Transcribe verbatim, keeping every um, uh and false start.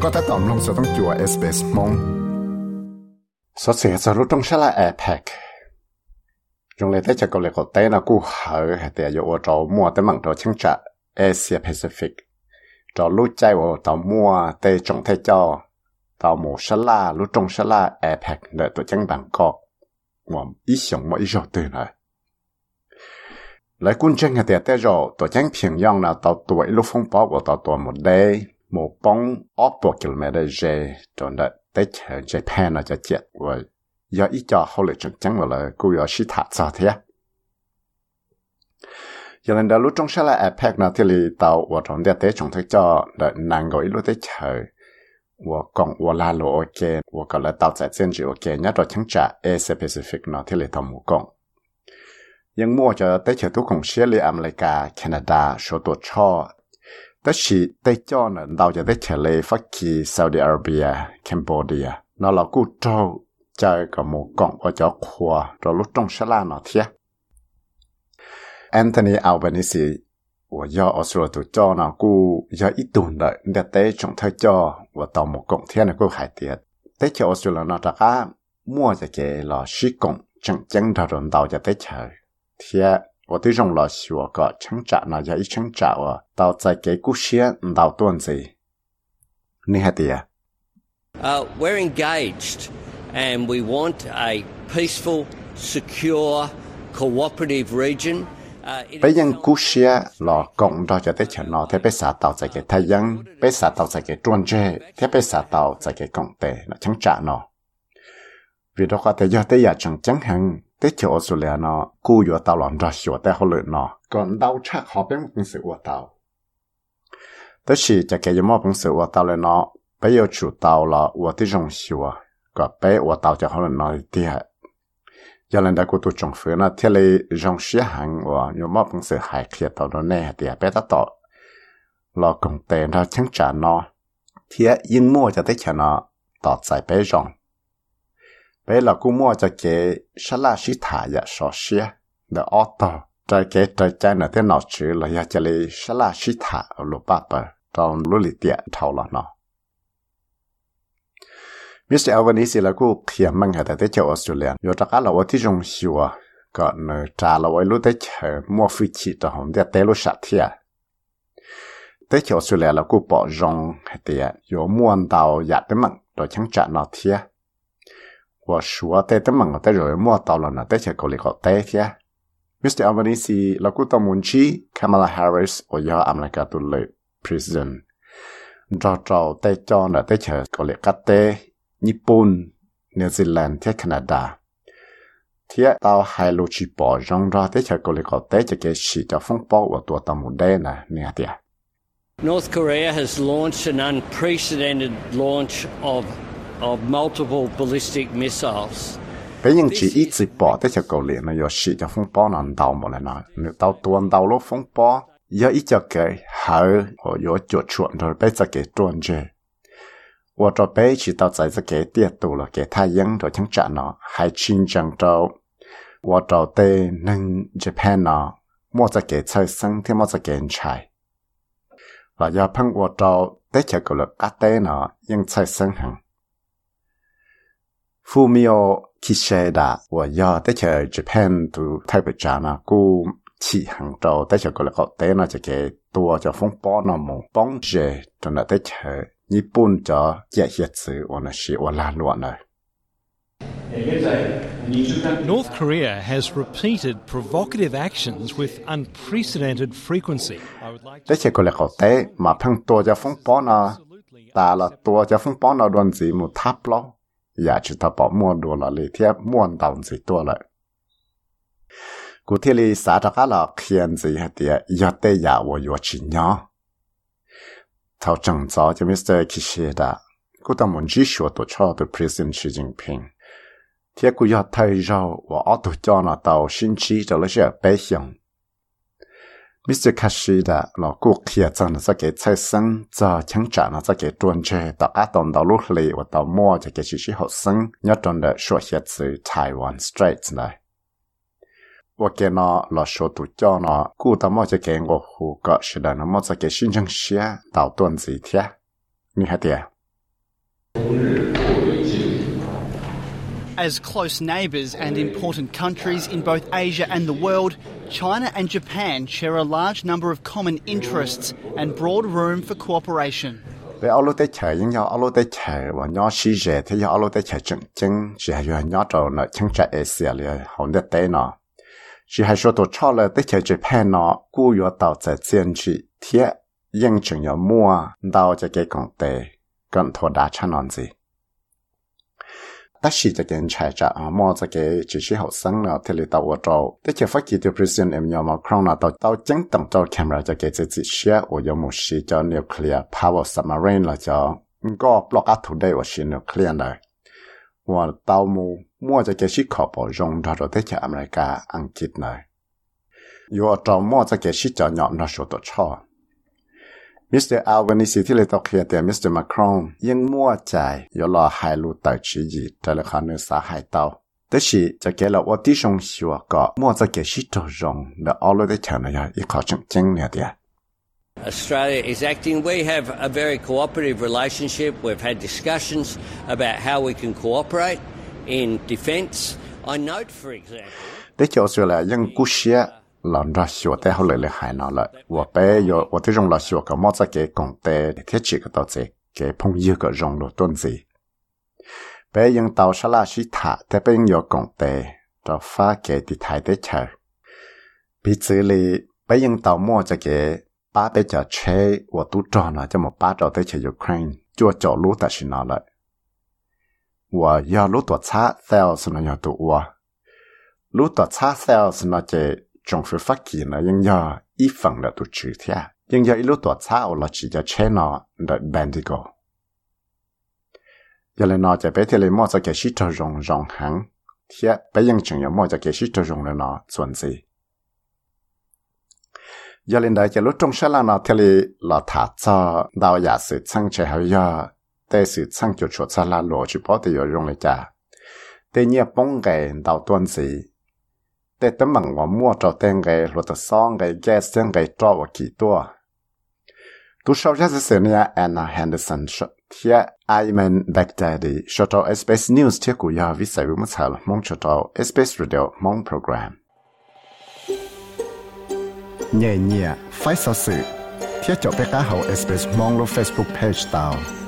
ก็ถ้าตอมลงจะต้องจัว เอส บี เอส มงสดเสียจะรู้ตรงชะละ AirPag จงเลยได้จะก็เลยก็เต้นกูเหอแต่อยู่ว่าเรามัวแต่มั่งเราช่างจะเอเชียแปซิฟิกเรารู้ใจว่าเรามัวแต่จงเทจอเราหมูชะละรู้ตรงชะละ AirPag เดี๋ยวตัวจังบางกอกว่าอีสงว่าอีจอตื่นเลยlại quân chân hay tiệt rồi tổ chức phiền yong nào tàu tuổi lúc phong bó của tàu tuổi một day một bóng ốp bộ km dễ trong đó tết Japan là cho chết và do ít cho hậu lệ trực chẳng là cô có sĩ thả cho thế giờ lần đó lúc trong sẽ là AirPag nào thì tàu và trong đó tết trong thế cho đợi nàng gọi lúc tết chờ và còn và là lộ ok và còn là tàu chạy trên chữ ok nhất rồi chẳng trả Asia Pacific nào thì tàu một conยังมั่วจะได้เจอทุกของเชื้อเลยอเมริกาแคนาดาโชตัวช่อแต่ฉีได้จ้อน่ะเราจะได้เจอเลยฟักกีซาอุดิอาระเบียแคมโบเดียนั่นเรากู้เจ้าเจอกับหมู่กองว่าจะขวาเราลุกตรงชะลาหน่อเทียแอนโทนีอัลเบนิซีว่าย่อออสเตรเลียตัวจ้อน่ะกู้ย่ออีตุนเดเดเต้จงเธอจ้อว่าต่อหมู่กองเทียน่ะกู้หายเตียได้เจอออสเตรเลียน่ะจะก้ามั่วจะเกลอชิกงจังจังเราโดนเราจะได้เจอ天，我对用了学个成长呢，要一成长啊，到在给故事到段子，你还得啊？ Uh, we're engaged, and we want a peaceful, secure, cooperative region. bây giờ故事là cộng đó cho tới chuyện nó thế bây giờ tạo ra cái thái dân, bây giờ tạo ra cái专chế, thế bây giờ tạo ra cái cộng tệ nó chẳng trả nó. Vì đó có thể do tới giờ chẳng chẳng hạn. Thế chỗ Australia nó cú yếu tàu lòn ra sửa tại họ lựa nó còn đau chắc họ biết một sự yếu tàu thế thì chỉ cái một sự yếu tàu là nó bây giờ chủ tàu là yếu tí rong sửa còn bây yếu tàu cho họ là nói thì giờ lần đó của tôi trồng phơi nó thế là rong sửa hàng và nhiều một sự hại thiệt tàu nó nè thì bây ta tỏ là công tiền ra chẳng trả nó thì nhưng mua cho tới cho nó tỏ giải bây rong bây giờ cô mua cho cái sá la sĩ thả ya sọ xia the author trái cái trái trái này thế nào chữ là ya cho lấy sá la sĩ thả ở lô ba bờ trong lô lì tiệt thâu là nó mít tơ Albanese là cô khiêm mang hệ tại châu Australia rồi tất cả là ởที่中小còn trả là ở lúc tới chờ mua phi chỉ cho họ để tới lúc sát thiệt tới châu Australia là cô bỏ rong hệ tiệt rồi mua tàu ya tới mặn rồi chẳng trả nó thiệt我说在等门我在热莫到了呢，在这个里个待天。Mister Albanese 老古到门去 ，Kamala Harris 我要 America 的来 President， 照照在叫呢，在这个里个待日本、New Zealand 在 Canada， 天到海路去保障着，在这个里个待这个是叫风暴我多到门的呢，你看的。 North Korea has launched an unprecedented launch of of multiple ballistic missiles. Bây giờ chỉ ít chỉ bỏ tới cho cầu liền nó có sự cho phong bó nó đào một lần nói nếu tàu tuần đào lúc phong bó giờ ít cho cái hở hoặc có chuột chuột rồi bây giờ cái tuần chơi và cho bây chỉ tàu chạy ra cái tiệt tụ là cái thái dân rồi chẳng trả nó hay chiến tranh trâu và cho tây nâng Japan nó mua ra cái chơi sân thì mua ra cái chạy và giờ phăng và cho tới cho cầu lực cắt tây nó nhưng chơi sân hẳn Fumio Kishida 我要在这 Japan 都台北站呢，古起杭州在这个了个在那这个多叫风暴那么帮助，真的在这日本叫这些词我那是我拉乱了。 North Korea has repeated provocative actions with unprecedented frequency. 在这个了个在嘛碰多叫风暴呢，大了多叫风暴那段子么塌了。อย่าจะถ้าบอกม้วนดูละเลยเทียบม้วนตามสิตัวเลยกูที่ลีสาธารณะเขียนสิฮะเดียยอดเตยาว่าอยู่ชิญญาเท่าจังจ้าจะมิสเตอร์คิเชดากูต้องมันจีชัวตัวชอบตัวประธานาธิบดีสีจิ้งผิงเทียกูยอดไทยเราว่าเอาตัวจอน่ะตัวชินชีจะเลยเชื่อไปเหียงมิสเตอร์คาชิดาเรากูเขียนจังนะจะเกิดใช้ซึ่งจะช่างจานะจะเกิดจวนเจต่ออาตอนดาวลุกเลยว่าต่อมั่วจะเกิดชิชิหดซึ่งยัดจนเดชัวเฮียสื่อไต้หวันสเตรทเลยว่าเกณฑ์เราชัวตัวจอนะกูต่อมั่วจะเกิดว่าหูก็สุดานะมั่วจะเกิดชินจังเชียต่อตัวสีเทียนี่ฮะเดีย As close neighbours and important countries in both Asia and the world, China and Japan share a large number of common interests and broad room for cooperation. Để ở lúc tới chờ những nhau ở lúc tới chờ và nhau xí rẻ thì ở lúc tới chờ chân chân chỉ hay là nhau trâu nó chân chạy Asia liền hỏng được tới nó chỉ hay số tổ cho là tới chờ Japan nó cú yếu tàu tại chiến trị thiết yên chừng nhau mua đào cho cái công tệ cần thua đá chăn non gì tất nhiên cho cái chạy trả mua cho cái chỉ sĩ học sinh nào thì tàu ở trâu tới chờ phát kỳ từ president Emmanuel Macron nào tàu tàu chính tổng tàu camera cho cái chỉ chỉ xe ở trong một sĩ cho nuclear power submarine là cho có block out today ở sĩ nuclear này và tàu mua mua cho cái sĩ khó bảo dùng cho rồi tới chờ America Anh Quốc này dù ở trâu mua cho cái sĩ cho nhọn nó số tổ cho Mister Albanese thì lấy tàu kia thì Mister Macron yên mua chạy yếu lo hai lũ tài chỉ gì tại là khả năng xã hai tàu. Thế thì cho cái là ở tí sông xua có mua cho cái sĩ trâu rồng để ở lối để chờ này ít khó chân chân nè đi. Australia is acting. We have a very cooperative relationship. We've had discussions about how we can cooperate in defence. I note, for example. Thế cho Australia yên cú xia lần ra xua tế hậu lợi lợi hại nó lại và bé yo và thế rong là xua có mót ra cái công tế để thiết chỉ cái tàu chế cái phong yêu cái rong đồ tuân gì bé những tàu xa la sĩ thả thế bé những yo công tế cho phá cái thì thái tế chờ bị xử lý bé những tàu mua cho cái ba tế chờ chế và tú tròn là cho một ba trò tế chờ Ukraine chua chỗ lũ ta xin nó lại và do lũ tuột xa theo sự nó nhỏ tụ và lũ tuột xa theo sự nó chế trong phía phát kỳ nó nhưng do ít phần là tụi chữ thế nhưng do ít lúc tuột sao là chỉ cho chế nó để bendigo giờ lên nóจะไปที่เลยมั่วจะเกี่ยวกับรองรองหังเทียไปยังจึงยังมั่วจะเกี่ยวกับรองเลยเนาะส่วนสิgiờ lên đâyจะรู้ตรงเช้าแล้วเนาะที่เลยเราถ้าจะดาวอยากสื่อช่างเชื่อเขาอย่าแต่สื่อช่างจุดชดซาลาโลจิปอติอยู่รองเลยจ้าแต่เนี่ยป้องกันดาวต้นสิแต่ตำแหน่งว่ามั่วจอเต็งไงรถซ่องไงแก๊สเต็งไงจอว่ากี่ตัวตัวชาวจะเสียเนี่ยแอนนาแฮนเดอร์สันเทียไอแมนแบ็กแดดี้ชอตเอา เอส บี เอส News เที่ยกูยาวิสัยวิมุตสัลมองชอตเอา เอส บี เอส Radio มองโปรแกรมเนี่ยเนี่ยไฟสื่อเที่ยจบไปก้าเขา เอส บี เอส มองลง Facebook Page ดาว